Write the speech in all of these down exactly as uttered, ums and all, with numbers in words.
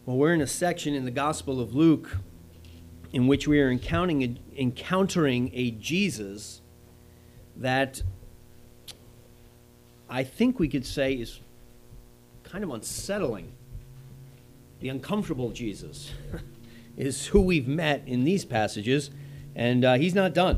Well, we're in a section in the Gospel of Luke in which we are encountering a, encountering a Jesus that I think we could say is kind of unsettling. The uncomfortable Jesus is who we've met in these passages, and uh, he's not done.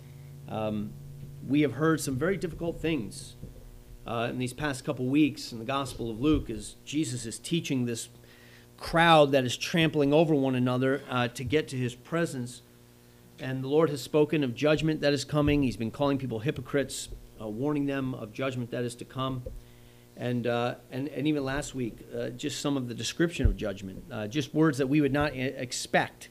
Um, we have heard some very difficult things uh, in these past couple weeks in the Gospel of Luke as Jesus is teaching this crowd that is trampling over one another uh, to get to his presence. And the Lord has spoken of judgment that is coming. He's been calling people hypocrites, uh, warning them of judgment that is to come. And uh, and, and even last week, uh, just some of the description of judgment, uh, just words that we would not expect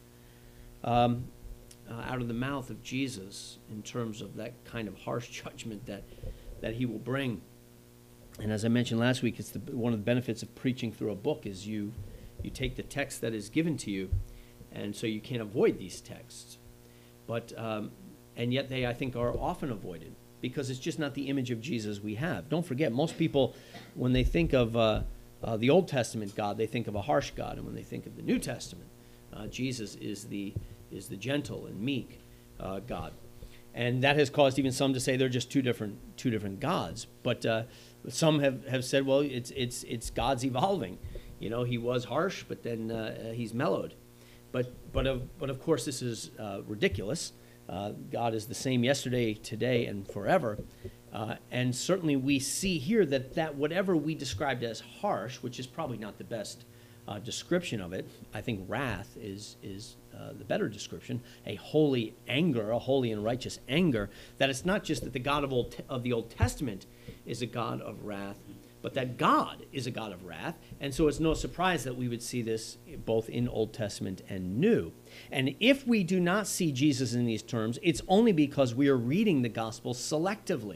um, uh, out of the mouth of Jesus in terms of that kind of harsh judgment that, that he will bring. And as I mentioned last week, it's the, one of the benefits of preaching through a book is you You take the text that is given to you, and so you can't avoid these texts. But um, and yet they, I think, are often avoided because it's just not the image of Jesus we have. Don't forget, most people, when they think of uh, uh, the Old Testament God, they think of a harsh God, and when they think of the New Testament, uh, Jesus is the is the gentle and meek uh, God, and that has caused even some to say they're just two different two different gods. But uh, some have, have said, well, it's it's it's God's evolving. You know, he was harsh, but then uh, he's mellowed. But but of but of course, this is uh, ridiculous. Uh, God is the same yesterday, today, and forever. Uh, and certainly, we see here that that whatever we described as harsh, which is probably not the best uh, description of it, I think wrath is is uh, the better description. A holy anger, a holy and righteous anger. That it's not just that the God of old of the Old Testament is a God of wrath, but that God is a God of wrath. And so it's no surprise that we would see this both in Old Testament and New. And if we do not see Jesus in these terms, it's only because we are reading the Gospel selectively.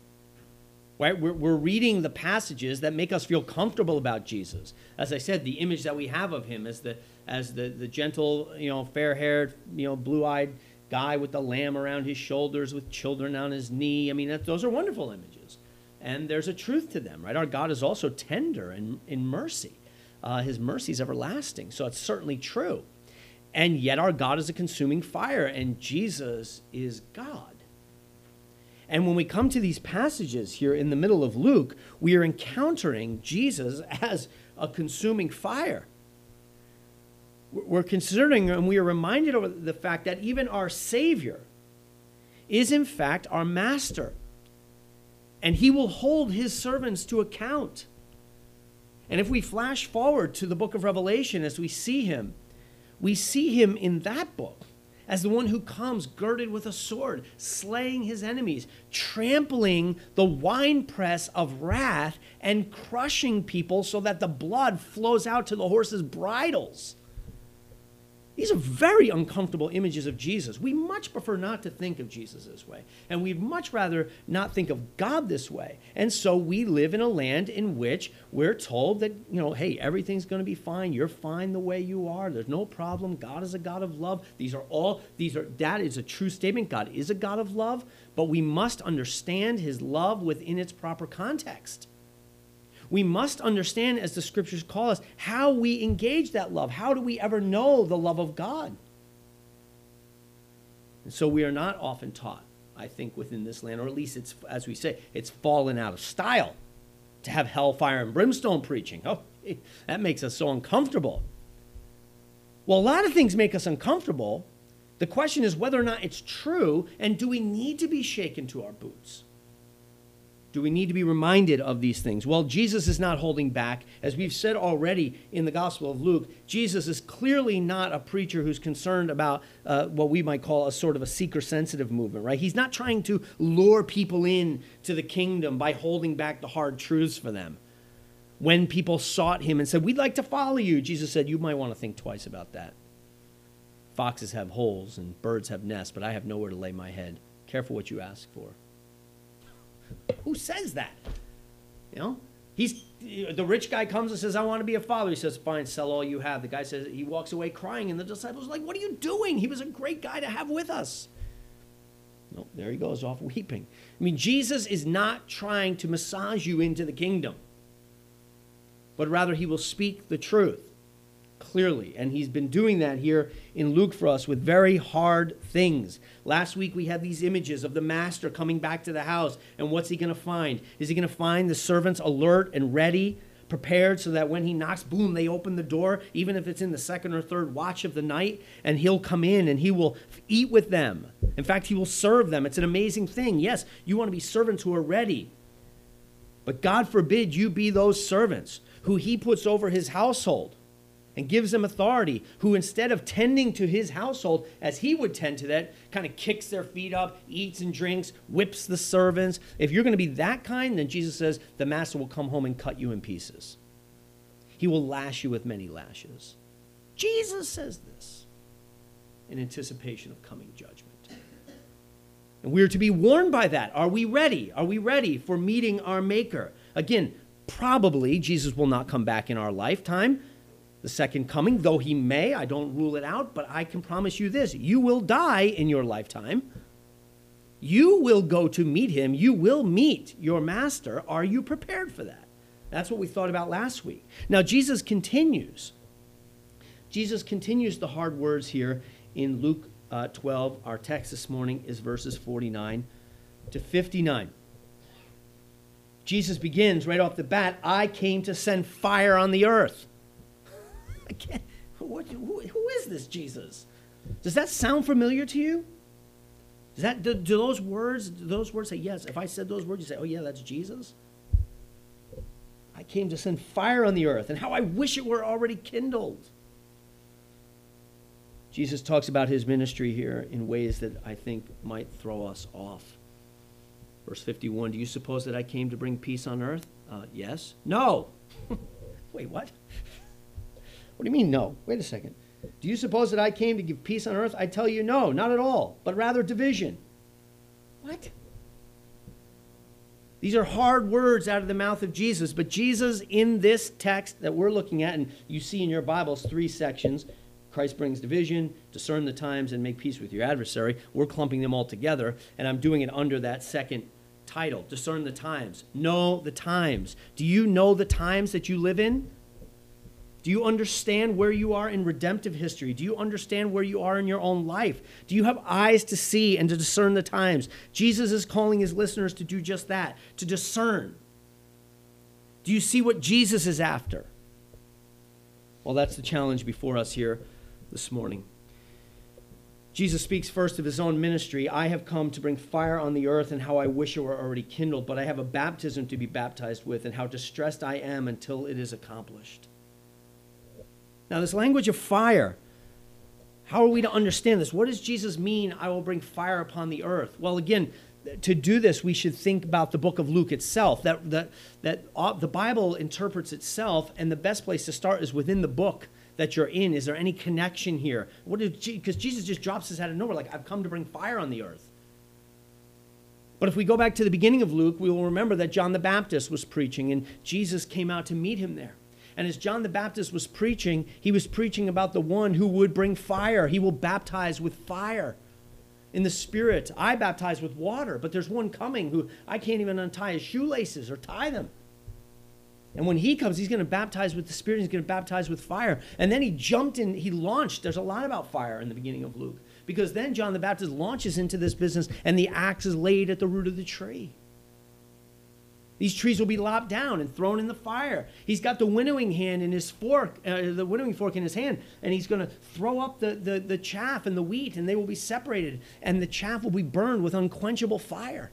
Right? We're, we're reading the passages that make us feel comfortable about Jesus. As I said, the image that we have of him as the as the, the gentle, you know, fair-haired, you know, blue-eyed guy with the lamb around his shoulders with children on his knee. I mean, that, those are wonderful images. And there's a truth to them, right? Our God is also tender and in mercy. Uh, his mercy is everlasting, so it's certainly true. And yet our God is a consuming fire, and Jesus is God. And when we come to these passages here in the middle of Luke, we are encountering Jesus as a consuming fire. We're considering, and we are reminded of the fact that even our Savior is in fact our master. And he will hold his servants to account. And if we flash forward to the book of Revelation as we see him, we see him in that book as the one who comes girded with a sword, slaying his enemies, trampling the winepress of wrath and crushing people so that the blood flows out to the horses' bridles. These are very uncomfortable images of Jesus. We much prefer not to think of Jesus this way. And we'd much rather not think of God this way. And so we live in a land in which we're told that, you know, hey, everything's going to be fine. You're fine the way you are. There's no problem. God is a God of love. These are all, these are, that is a true statement. God is a God of love. But we must understand his love within its proper context. We must understand, as the scriptures call us, how we engage that love. How do we ever know the love of God? And so we are not often taught, I think, within this land, or at least it's, as we say, it's fallen out of style to have hellfire and brimstone preaching. Oh, that makes us so uncomfortable. Well, a lot of things make us uncomfortable. The question is whether or not it's true, and do we need to be shaken to our boots? Do we need to be reminded of these things? Well, Jesus is not holding back. As we've said already in the Gospel of Luke, Jesus is clearly not a preacher who's concerned about uh, what we might call a sort of a seeker-sensitive movement, right? He's not trying to lure people in to the kingdom by holding back the hard truths for them. When people sought him and said, we'd like to follow you, Jesus said, you might want to think twice about that. Foxes have holes and birds have nests, but I have nowhere to lay my head. Careful what you ask for. Who says that? You know, he's the rich guy comes and says, I want to be a father. He says, fine, sell all you have. The guy says, he walks away crying, and the disciples are like, what are you doing? He was a great guy to have with us. No, there he goes off weeping. I mean, Jesus is not trying to massage you into the kingdom, but rather he will speak the truth clearly. And he's been doing that here in Luke for us with very hard things. Last week we had these images of the master coming back to the house. And what's he going to find? Is he going to find the servants alert and ready, prepared so that when he knocks, boom, they open the door, even if it's in the second or third watch of the night, and he'll come in and he will eat with them. In fact, he will serve them. It's an amazing thing. Yes, you want to be servants who are ready. But God forbid you be those servants who he puts over his household and gives them authority, who instead of tending to his household as he would tend to that, kind of kicks their feet up, eats and drinks, whips the servants. If you're going to be that kind, then Jesus says the master will come home and cut you in pieces. He will lash you with many lashes. Jesus says this in anticipation of coming judgment. And we are to be warned by that. Are we ready? Are we ready for meeting our Maker? Again, probably Jesus will not come back in our lifetime, the second coming, though he may. I don't rule it out, but I can promise you this. You will die in your lifetime. You will go to meet him. You will meet your master. Are you prepared for that? That's what we thought about last week. Now, Jesus continues. Jesus continues the hard words here in Luke uh, twelve. Our text this morning is verses forty-nine to fifty-nine. Jesus begins right off the bat, I came to send fire on the earth. Again, what, who, who is this Jesus? Does that sound familiar to you? Does that, do, do those words, do those words say, yes, if I said those words, you say, oh yeah, that's Jesus? I came to send fire on the earth, and how I wish it were already kindled. Jesus talks about his ministry here in ways that I think might throw us off. Verse fifty-one, do you suppose that I came to bring peace on earth? Uh, yes. No. Wait, what? What do you mean, no? Wait a second. Do you suppose that I came to give peace on earth? I tell you, no, not at all, but rather division. What? These are hard words out of the mouth of Jesus, but Jesus in this text that we're looking at, and you see in your Bibles three sections, Christ brings division, discern the times, and make peace with your adversary. We're clumping them all together, and I'm doing it under that second title, discern the times. Know the times. Do you know the times that you live in? Do you understand where you are in redemptive history? Do you understand where you are in your own life? Do you have eyes to see and to discern the times? Jesus is calling his listeners to do just that, to discern. Do you see what Jesus is after? Well, that's the challenge before us here this morning. Jesus speaks first of his own ministry. I have come to bring fire on the earth, and how I wish it were already kindled, but I have a baptism to be baptized with, and how distressed I am until it is accomplished. Now, this language of fire, how are we to understand this? What does Jesus mean, I will bring fire upon the earth? Well, again, to do this, we should think about the book of Luke itself, that, that, that uh, the Bible interprets itself, and the best place to start is within the book that you're in. Is there any connection here? What did because Jesus just drops this out of nowhere, like, I've come to bring fire on the earth. But if we go back to the beginning of Luke, we will remember that John the Baptist was preaching, and Jesus came out to meet him there. And as John the Baptist was preaching, he was preaching about the one who would bring fire. He will baptize with fire in the Spirit. I baptize with water, but there's one coming who I can't even untie his shoelaces or tie them. And when he comes, he's going to baptize with the Spirit. He's going to baptize with fire. And then he jumped in, he launched. There's a lot about fire in the beginning of Luke, because then John the Baptist launches into this business, and the axe is laid at the root of the tree. These trees will be lopped down and thrown in the fire. He's got the winnowing hand in his fork, uh, the winnowing fork in his hand, and he's going to throw up the, the, the chaff and the wheat, and they will be separated, and the chaff will be burned with unquenchable fire.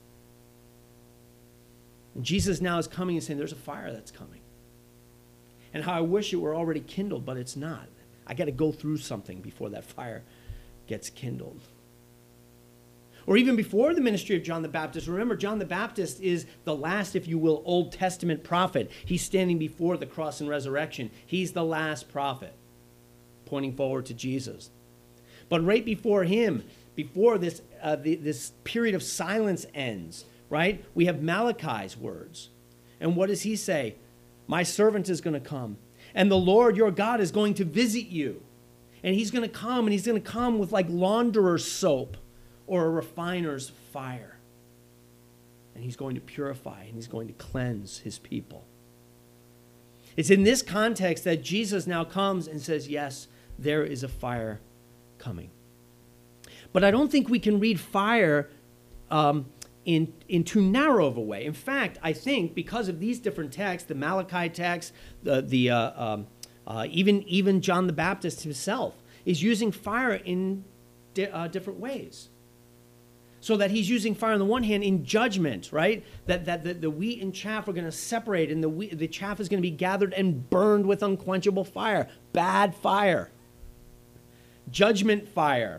And Jesus now is coming and saying, there's a fire that's coming. And how I wish it were already kindled, but it's not. I got to go through something before that fire gets kindled. Or even before the ministry of John the Baptist, remember, John the Baptist is the last, if you will, Old Testament prophet. He's standing before the cross and resurrection. He's the last prophet, pointing forward to Jesus. But right before him, before this, uh, the, this period of silence ends, right, we have Malachi's words. And what does he say? My servant is going to come, and the Lord your God is going to visit you. And he's going to come, and he's going to come with like launderer's soap, or a refiner's fire. And he's going to purify, and he's going to cleanse his people. It's in this context that Jesus now comes and says, yes, there is a fire coming. But I don't think we can read fire um, in, in too narrow of a way. In fact, I think because of these different texts, the Malachi text, the, the, uh, um, uh, even, even John the Baptist himself is using fire in di- uh, different ways. So that he's using fire on the one hand in judgment, right? That, that the, the wheat and chaff are going to separate, and the, wheat, the chaff is going to be gathered and burned with unquenchable fire. Bad fire. Judgment fire.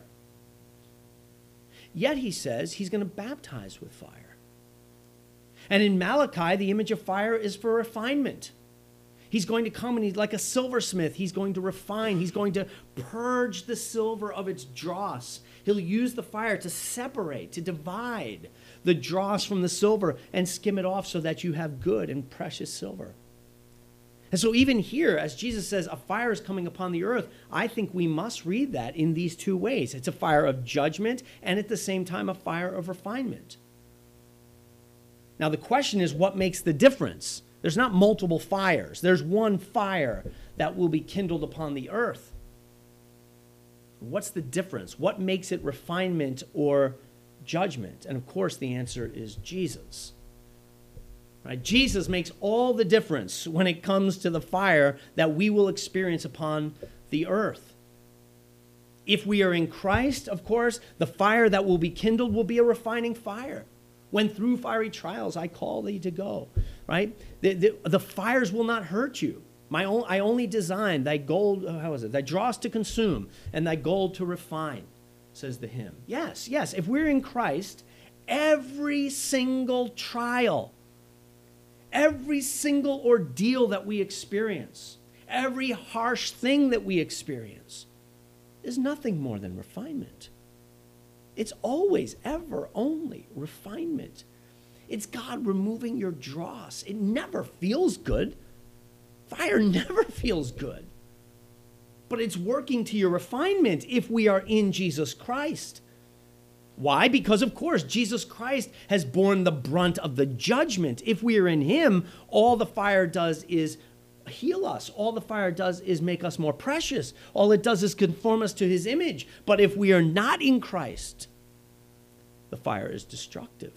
Yet he says he's going to baptize with fire. And in Malachi, the image of fire is for refinement. He's going to come and he's like a silversmith. He's going to refine. He's going to purge the silver of its dross. He'll use the fire to separate, to divide the dross from the silver and skim it off so that you have good and precious silver. And so even here, as Jesus says, a fire is coming upon the earth, I think we must read that in these two ways. It's a fire of judgment and at the same time a fire of refinement. Now the question is, what makes the difference? There's not multiple fires. There's one fire that will be kindled upon the earth. What's the difference? What makes it refinement or judgment? And of course, the answer is Jesus. Right? Jesus makes all the difference when it comes to the fire that we will experience upon the earth. If we are in Christ, of course, the fire that will be kindled will be a refining fire. When through fiery trials I call thee to go, right? The, the, the fires will not hurt you. My own, I only design thy gold, how is it? Thy dross to consume and thy gold to refine, says the hymn. Yes, yes, if we're in Christ, every single trial, every single ordeal that we experience, every harsh thing that we experience is nothing more than refinement. It's always, ever, only refinement. It's God removing your dross. It never feels good. Fire never feels good. But it's working to your refinement if we are in Jesus Christ. Why? Because, of course, Jesus Christ has borne the brunt of the judgment. If we are in him, all the fire does is heal us. All the fire does is make us more precious. All it does is conform us to his image. But if we are not in Christ, the fire is destructive.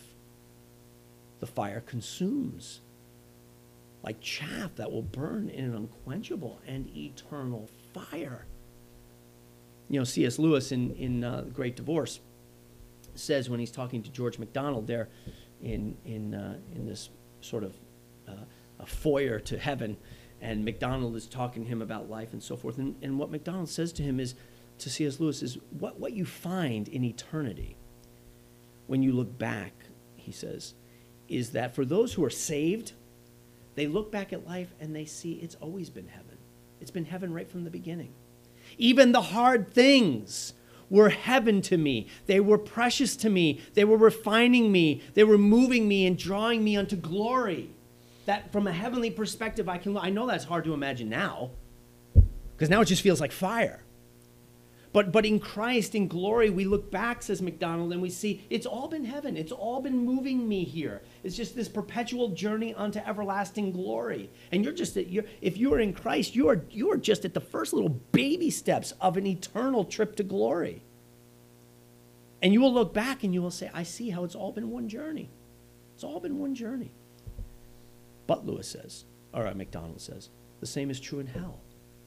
The fire consumes like chaff that will burn in an unquenchable and eternal fire. You know, C S Lewis in, in uh, The Great Divorce says when he's talking to George MacDonald there in, in, uh, in this sort of uh, a foyer to heaven, and MacDonald is talking to him about life and so forth. And, and what MacDonald says to him is, to C S Lewis, is what, what you find in eternity when you look back, he says, is that for those who are saved, they look back at life and they see it's always been heaven. It's been heaven right from the beginning. Even the hard things were heaven to me. They were precious to me. They were refining me. They were moving me and drawing me unto glory. That from a heavenly perspective, I can, I know that's hard to imagine now, because now it just feels like fire. But, but in Christ, in glory, we look back, says MacDonald, and we see it's all been heaven. It's all been moving me here. It's just this perpetual journey unto everlasting glory. And you're just, you're, if you are in Christ, you are, you are just at the first little baby steps of an eternal trip to glory. And you will look back and you will say, I see how it's all been one journey. It's all been one journey. But Lewis says, or uh, MacDonald says, the same is true in hell.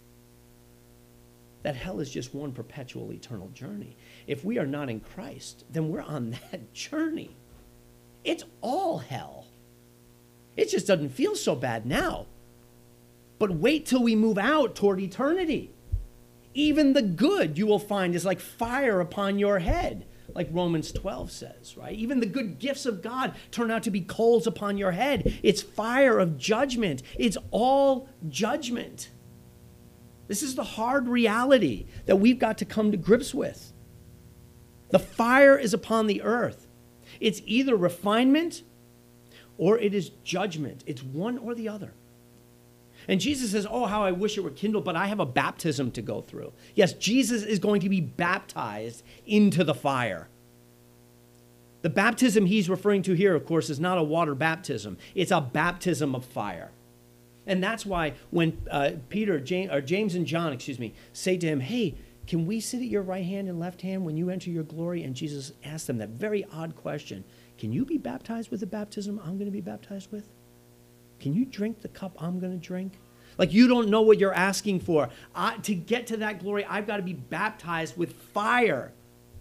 That hell is just one perpetual eternal journey. If we are not in Christ, then we're on that journey. It's all hell. It just doesn't feel so bad now. But wait till we move out toward eternity. Even the good you will find is like fire upon your head, like Romans twelve says, right? Even the good gifts of God turn out to be coals upon your head. It's fire of judgment. It's all judgment. This is the hard reality that we've got to come to grips with. The fire is upon the earth. It's either refinement or it is judgment. It's one or the other. And Jesus says, oh, how I wish it were kindled, but I have a baptism to go through. Yes, Jesus is going to be baptized into the fire. The baptism he's referring to here, of course, is not a water baptism. It's a baptism of fire. And that's why when uh, Peter, James, or James and John, excuse me, say to him, hey, can we sit at your right hand and left hand when you enter your glory? And Jesus asked them that very odd question. Can you be baptized with the baptism I'm going to be baptized with? Can you drink the cup I'm going to drink? Like, you don't know what you're asking for. I, to get to that glory, I've got to be baptized with fire.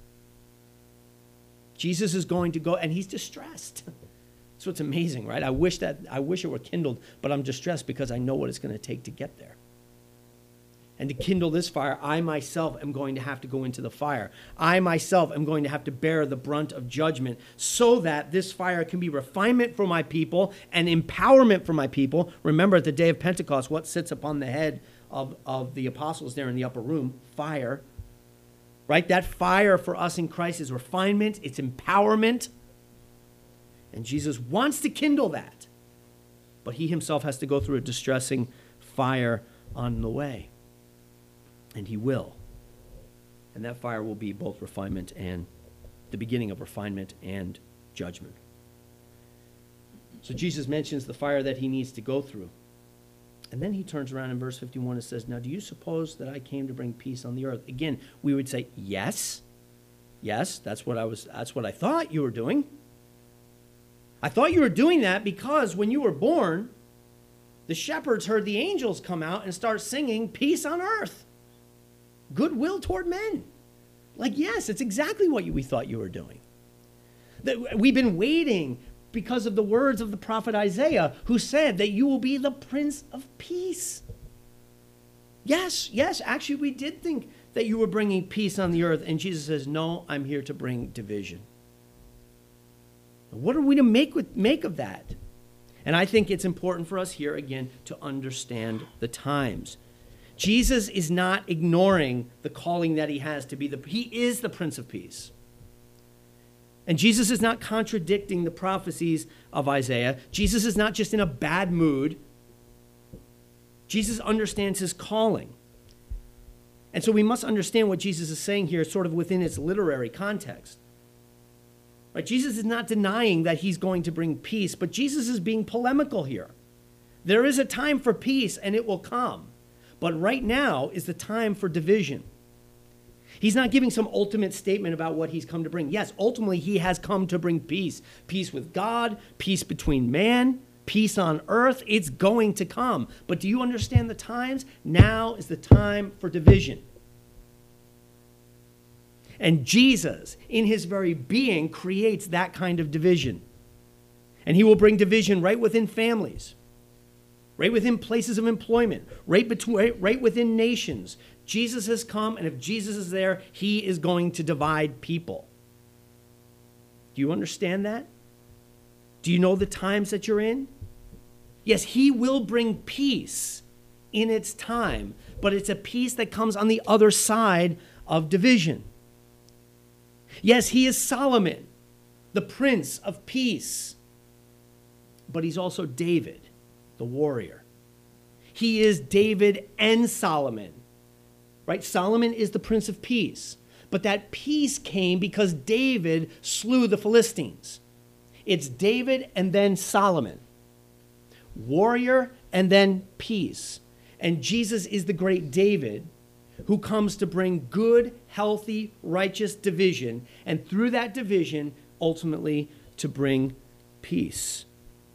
Jesus is going to go, and he's distressed. So it's amazing, right? I wish that I wish it were kindled, but I'm distressed because I know what it's going to take to get there. And to kindle this fire, I myself am going to have to go into the fire. I myself am going to have to bear the brunt of judgment so that this fire can be refinement for my people and empowerment for my people. Remember, at the day of Pentecost, what sits upon the head of, of the apostles there in the upper room? Fire. Right? That fire for us in Christ is refinement, it's empowerment. And Jesus wants to kindle that. But he himself has to go through a distressing fire on the way. And he will. And that fire will be both refinement and the beginning of refinement and judgment. So Jesus mentions the fire that he needs to go through. And then he turns around in verse fifty-one and says, now, do you suppose that I came to bring peace on the earth? Again, we would say, yes. Yes, that's what I was, that's what I thought you were doing. I thought you were doing that because when you were born, the shepherds heard the angels come out and start singing peace on earth, goodwill toward men. Like, yes, it's exactly what we thought you were doing. That we've been waiting because of the words of the prophet Isaiah, who said that you will be the Prince of Peace. Yes, yes, actually we did think that you were bringing peace on the earth. And Jesus says, no, I'm here to bring division. What are we to make, with, make of that? And I think it's important for us here, again, to understand the times. Jesus is not ignoring the calling that he has to be the, he is the Prince of Peace. And Jesus is not contradicting the prophecies of Isaiah. Jesus is not just in a bad mood. Jesus understands his calling. And so we must understand what Jesus is saying here sort of within its literary context. Right? Jesus is not denying that he's going to bring peace, but Jesus is being polemical here. There is a time for peace, and it will come. But right now is the time for division. He's not giving some ultimate statement about what he's come to bring. Yes, ultimately he has come to bring peace. Peace with God, peace between man, peace on earth. It's going to come. But do you understand the times? Now is the time for division. And Jesus, in his very being, creates that kind of division. And he will bring division right within families, right within places of employment, right, between, right, right within nations. Jesus has come, and if Jesus is there, he is going to divide people. Do you understand that? Do you know the times that you're in? Yes, he will bring peace in its time, but it's a peace that comes on the other side of division. Yes, he is Solomon, the Prince of Peace, but he's also David, the warrior. He is David and Solomon, right? Solomon is the Prince of Peace, but that peace came because David slew the Philistines. It's David and then Solomon, warrior and then peace. And Jesus is the great David who comes to bring good, healthy, righteous division, and through that division, ultimately, to bring peace.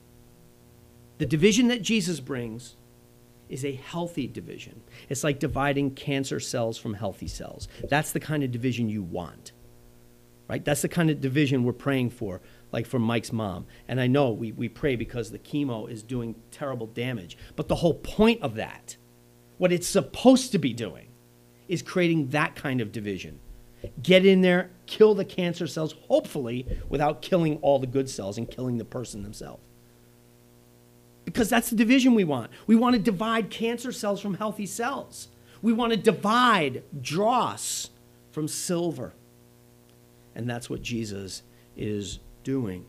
The division that Jesus brings is a healthy division. It's like dividing cancer cells from healthy cells. That's the kind of division you want, right? That's the kind of division we're praying for, like for Mike's mom. And I know we, we pray because the chemo is doing terrible damage. But the whole point of that, what it's supposed to be doing, is creating that kind of division. Get in there, kill the cancer cells, hopefully without killing all the good cells and killing the person themselves. Because that's the division we want. We want to divide cancer cells from healthy cells. We want to divide dross from silver. And that's what Jesus is doing.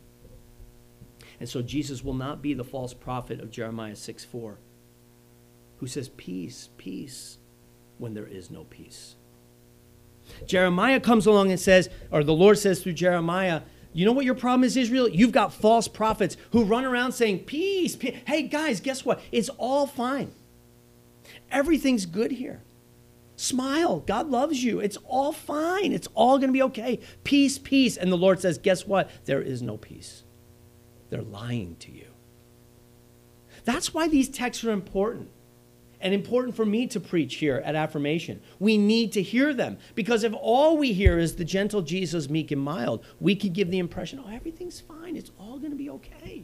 And so Jesus will not be the false prophet of Jeremiah six four, who says, peace, peace, when there is no peace. Jeremiah comes along and says, or the Lord says through Jeremiah, You know what your problem is, Israel? You've got false prophets who run around saying, peace, peace. Hey, guys, guess what? It's all fine. Everything's good here. Smile. God loves you. It's all fine. It's all going to be okay. Peace, peace. And the Lord says, guess what? There is no peace. They're lying to you. That's why these texts are important. And important for me to preach here at Affirmation. We need to hear them. Because if all we hear is the gentle Jesus, meek and mild, we could give the impression, oh, everything's fine. It's all going to be okay.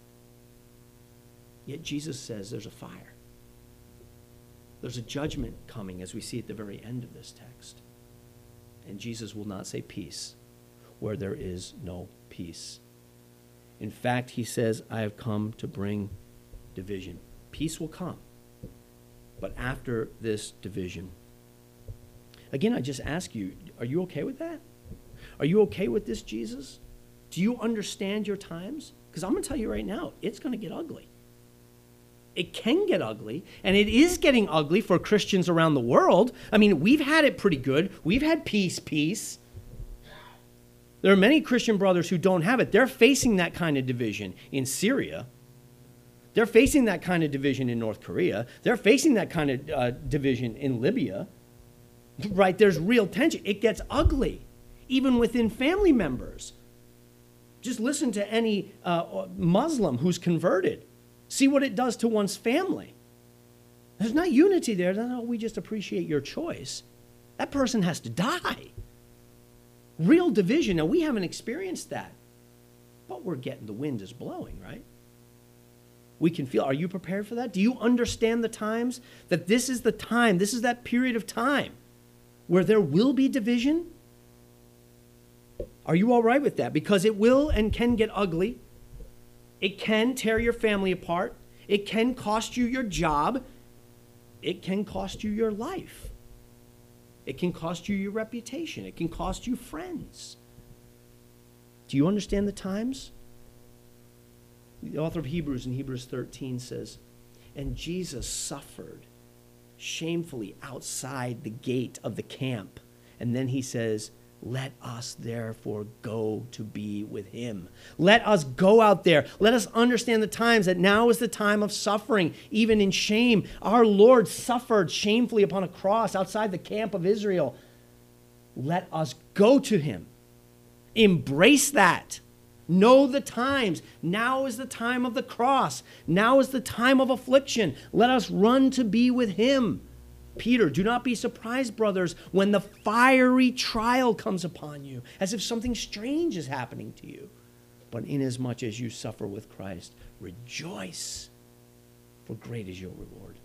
Yet Jesus says there's a fire. There's a judgment coming, as we see at the very end of this text. And Jesus will not say peace where there is no peace. In fact, he says, I have come to bring division. Peace will come. But after this division, again, I just ask you, are you okay with that? Are you okay with this, Jesus? Do you understand your times? Because I'm going to tell you right now, it's going to get ugly. It can get ugly, and it is getting ugly for Christians around the world. I mean, we've had it pretty good. We've had peace, peace. There are many Christian brothers who don't have it. They're facing that kind of division in Syria. They're facing that kind of division in North Korea. They're facing that kind of uh, division in Libya. Right? There's real tension. It gets ugly, even within family members. Just listen to any uh, Muslim who's converted. See what it does to one's family. There's not unity there. No, we just appreciate your choice. That person has to die. Real division. Now, we haven't experienced that. But we're getting, the wind is blowing, right? We can feel, are you prepared for that? Do you understand the times? That this is the time, this is that period of time where there will be division? Are you all right with that? Because it will and can get ugly. It can tear your family apart. It can cost you your job. It can cost you your life. It can cost you your reputation. It can cost you friends. Do you understand the times? The author of Hebrews in Hebrews thirteen says, and Jesus suffered shamefully outside the gate of the camp. And then he says, let us therefore go to be with him. Let us go out there. Let us understand the times that now is the time of suffering, even in shame. Our Lord suffered shamefully upon a cross outside the camp of Israel. Let us go to him. Embrace that. Know the times. Now is the time of the cross. Now is the time of affliction. Let us run to be with him. Peter, do not be surprised, brothers, when the fiery trial comes upon you, as if something strange is happening to you. But inasmuch as you suffer with Christ, rejoice, for great is your reward.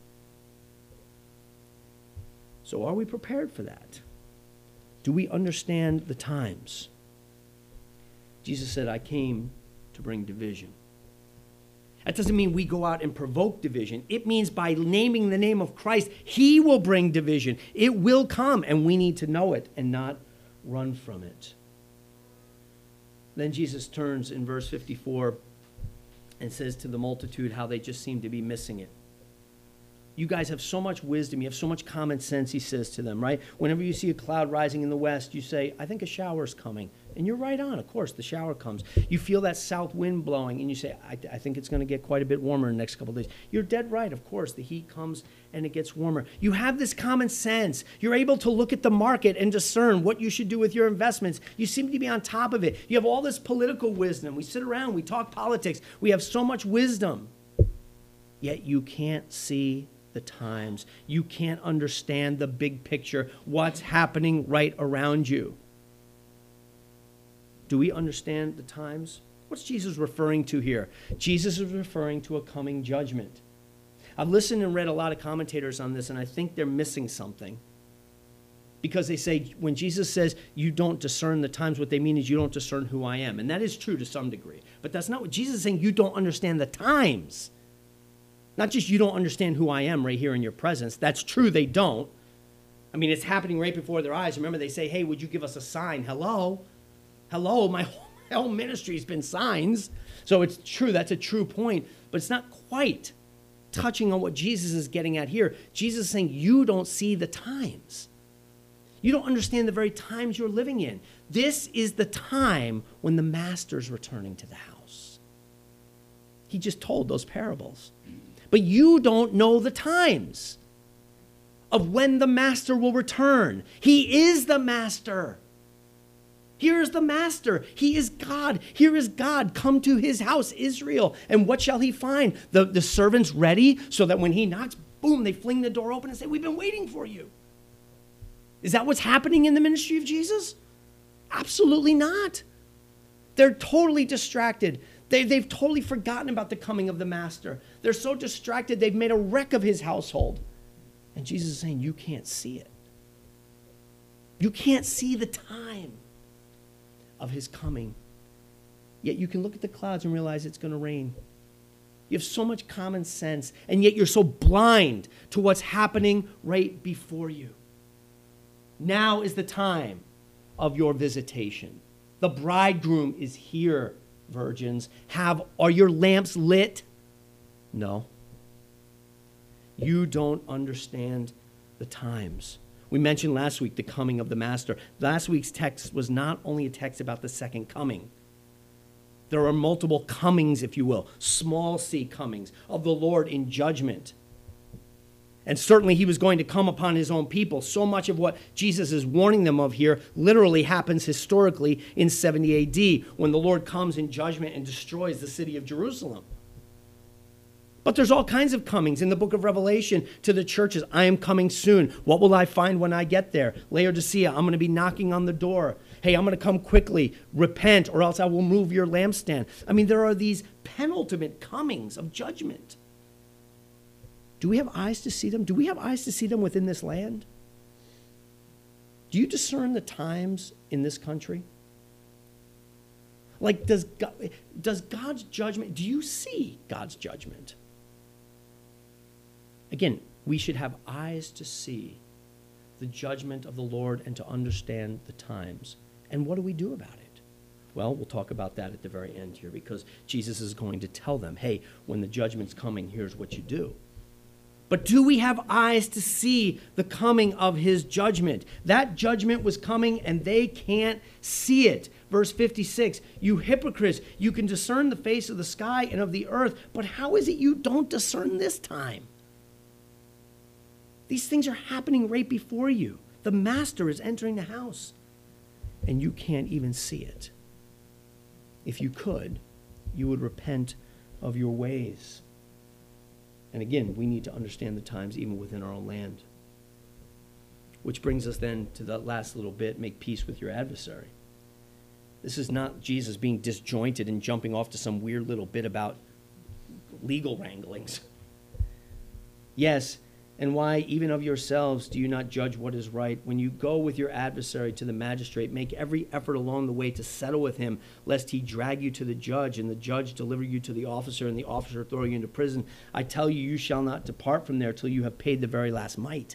So are we prepared for that? Do we understand the times? Jesus said, I came to bring division. That doesn't mean we go out and provoke division. It means by naming the name of Christ, he will bring division. It will come, and we need to know it and not run from it. Then Jesus turns in verse fifty-four and says to the multitude how they just seem to be missing it. You guys have so much wisdom. You have so much common sense, he says to them, right? Whenever you see a cloud rising in the west, you say, I think a shower's coming. And you're right on. Of course, the shower comes. You feel that south wind blowing, and you say, I, I think it's going to get quite a bit warmer in the next couple of days. You're dead right. Of course, the heat comes and it gets warmer. You have this common sense. You're able to look at the market and discern what you should do with your investments. You seem to be on top of it. You have all this political wisdom. We sit around, we talk politics. We have so much wisdom. Yet you can't see the times. You can't understand the big picture, what's happening right around you. Do we understand the times? What's Jesus referring to here? Jesus is referring to a coming judgment. I've listened and read a lot of commentators on this, and I think they're missing something. Because they say, when Jesus says you don't discern the times, what they mean is you don't discern who I am. And that is true to some degree. But that's not what Jesus is saying. You don't understand the times. Not just you don't understand who I am right here in your presence. That's true, they don't. I mean, it's happening right before their eyes. Remember, they say, hey, would you give us a sign? Hello? Hello, my whole, my whole ministry has been signs. So it's true, that's a true point. But it's not quite touching on what Jesus is getting at here. Jesus is saying, you don't see the times. You don't understand the very times you're living in. This is the time when the master's returning to the house. He just told those parables. But you don't know the times of when the master will return. He is the master. Here is the master. He is God. Here is God. Come to his house, Israel. And what shall he find? The, the servants ready so that when he knocks, boom, they fling the door open and say, we've been waiting for you. Is that what's happening in the ministry of Jesus? Absolutely not. They're totally distracted. They, they've totally forgotten about the coming of the master. They're so distracted, they've made a wreck of his household. And Jesus is saying, you can't see it. You can't see the time of his coming. Yet you can look at the clouds and realize it's going to rain. You have so much common sense, and yet you're so blind to what's happening right before you. Now is the time of your visitation. The bridegroom is here, virgins. Have, are your lamps lit? No. You don't understand the times. We mentioned last week the coming of the master. Last week's text was not only a text about the second coming. There are multiple comings, if you will, small c comings of the Lord in judgment. And certainly he was going to come upon his own people. So much of what Jesus is warning them of here literally happens historically in seventy A D when the Lord comes in judgment and destroys the city of Jerusalem. But there's all kinds of comings in the book of Revelation to the churches. I am coming soon. What will I find when I get there? Laodicea, I'm going to be knocking on the door. Hey, I'm going to come quickly. Repent, or else I will move your lampstand. I mean, there are these penultimate comings of judgment. Do we have eyes to see them? Do we have eyes to see them within this land? Do you discern the times in this country? Like, does God, does God's judgment, do you see God's judgment? Again, we should have eyes to see the judgment of the Lord and to understand the times. And what do we do about it? Well, we'll talk about that at the very end here, because Jesus is going to tell them, hey, when the judgment's coming, here's what you do. But do we have eyes to see the coming of his judgment? That judgment was coming and they can't see it. Verse fifty-six, you hypocrites, you can discern the face of the sky and of the earth, but how is it you don't discern this time? These things are happening right before you. The master is entering the house and you can't even see it. If you could, you would repent of your ways. And again, we need to understand the times even within our own land. Which brings us then to that last little bit, make peace with your adversary. This is not Jesus being disjointed and jumping off to some weird little bit about legal wranglings. Yes, and why even of yourselves do you not judge what is right? When you go with your adversary to the magistrate, make every effort along the way to settle with him, lest he drag you to the judge, and the judge deliver you to the officer, and the officer throw you into prison. I tell you, you shall not depart from there till you have paid the very last mite.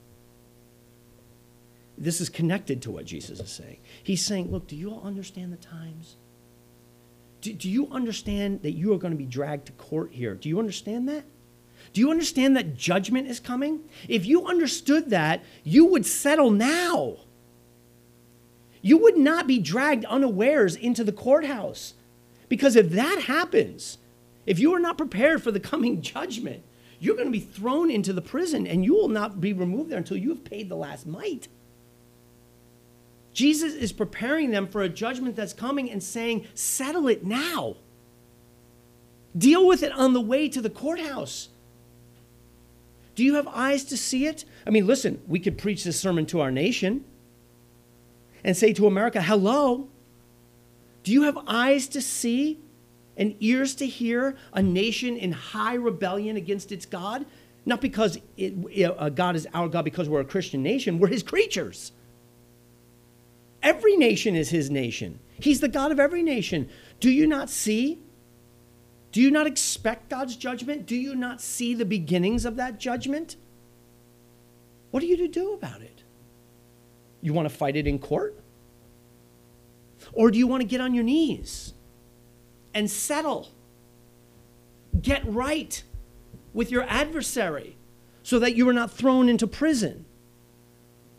This is connected to what Jesus is saying. He's saying, look, do you all understand the times? Do, do you understand that you are going to be dragged to court here? Do you understand that? Do you understand that judgment is coming? If you understood that, you would settle now. You would not be dragged unawares into the courthouse. Because if that happens, if you are not prepared for the coming judgment, you're going to be thrown into the prison and you will not be removed there until you have paid the last mite. Jesus is preparing them for a judgment that's coming and saying, settle it now. Deal with it on the way to the courthouse. Do you have eyes to see it? I mean, listen, we could preach this sermon to our nation and say to America, hello, do you have eyes to see and ears to hear a nation in high rebellion against its God? Not because it, uh, God is our God because we're a Christian nation, we're his creatures. Every nation is his nation. He's the God of every nation. Do you not see? Do you not expect God's judgment? Do you not see the beginnings of that judgment? What are you to do about it? You want to fight it in court? Or do you want to get on your knees and settle? Get right with your adversary so that you are not thrown into prison.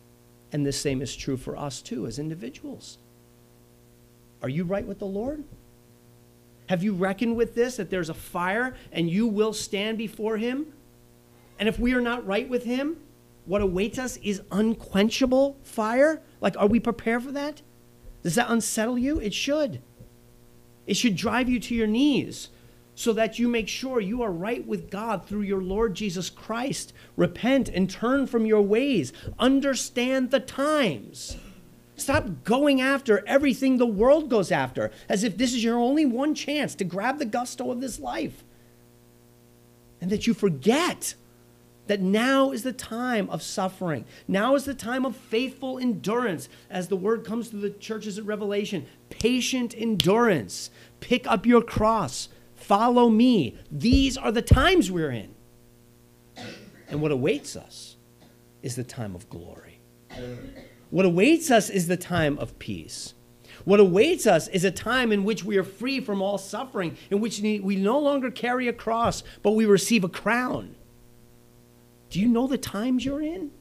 And the same is true for us too as individuals. Are you right with the Lord? Have you reckoned with this, that there's a fire and you will stand before him? And if we are not right with him, what awaits us is unquenchable fire? Like, are we prepared for that? Does that unsettle you? It should. It should drive you to your knees so that you make sure you are right with God through your Lord Jesus Christ. Repent and turn from your ways. Understand the times. Stop going after everything the world goes after, as if this is your only one chance to grab the gusto of this life. And that you forget that now is the time of suffering. Now is the time of faithful endurance, as the word comes to the churches at Revelation. Patient endurance. Pick up your cross. Follow me. These are the times we're in. And what awaits us is the time of glory. What awaits us is the time of peace. What awaits us is a time in which we are free from all suffering, in which we no longer carry a cross, but we receive a crown. Do you know the times you're in?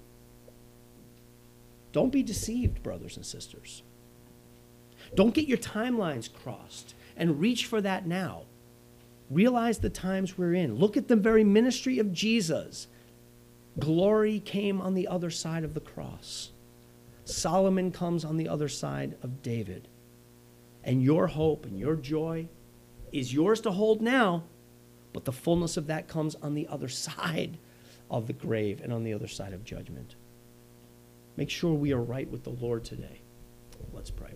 Don't be deceived, brothers and sisters. Don't get your timelines crossed and reach for that now. Realize the times we're in. Look at the very ministry of Jesus. Glory came on the other side of the cross. Solomon comes on the other side of David. And your hope and your joy is yours to hold now, but the fullness of that comes on the other side of the grave and on the other side of judgment. Make sure we are right with the Lord today. Let's pray.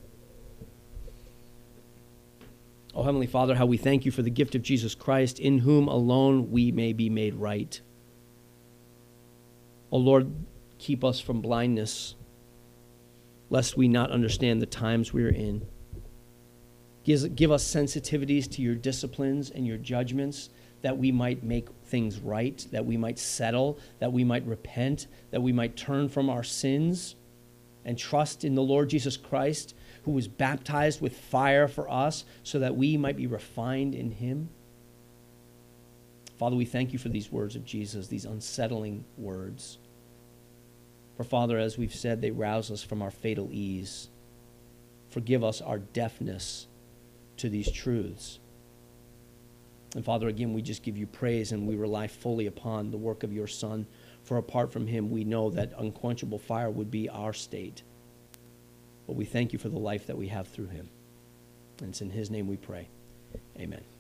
Oh, Heavenly Father, how we thank you for the gift of Jesus Christ, in whom alone we may be made right. Oh, Lord, keep us from blindness, lest we not understand the times we are in. Give, give us sensitivities to your disciplines and your judgments, that we might make things right, that we might settle, that we might repent, that we might turn from our sins and trust in the Lord Jesus Christ, who was baptized with fire for us, so that we might be refined in him. Father, we thank you for these words of Jesus, these unsettling words. For Father, as we've said, they rouse us from our fatal ease. Forgive us our deafness to these truths. And Father, again, we just give you praise, and we rely fully upon the work of your Son. For apart from him, we know that unquenchable fire would be our state. But we thank you for the life that we have through him. And it's in his name we pray. Amen.